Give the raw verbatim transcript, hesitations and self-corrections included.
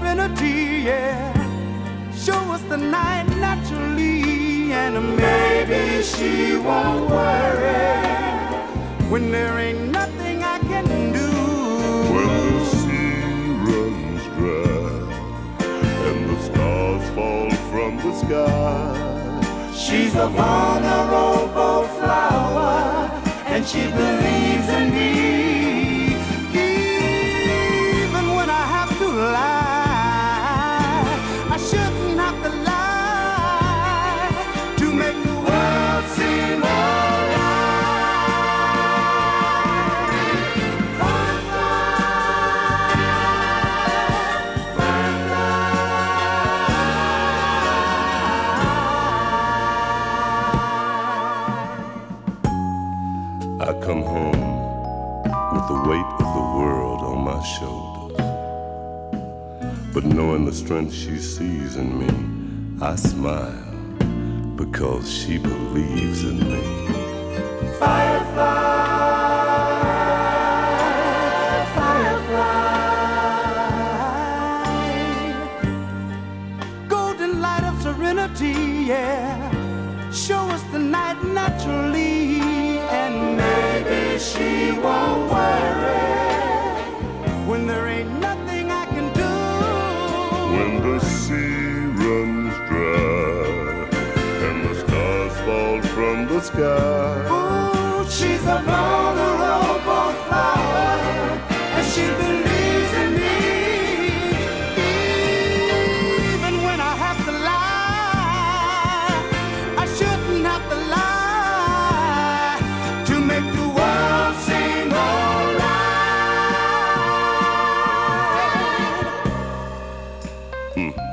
serenity, yeah. Show us the night naturally, and maybe she won't worry when there ain't nothing I can do. When the sea runs dry and the stars fall from the sky, she's a vulnerable flower, and she believes in me. Even when I have to lie, I shouldn't have to lie to make the world seem alright. I come home with the weight of the world on my shoulders, but knowing the strength she sees in me, I smile because she believes in me. Firefly, firefly, golden light of serenity, yeah. Show us the night naturally, and maybe she won't worry when there ain't nothing I can do. When the sea runs dry and the stars fall from the sky, Ooh, she's a vulnerable flower, and she believes in me. Even when I have to lie, I shouldn't have to lie to make the world seem alright. hmm.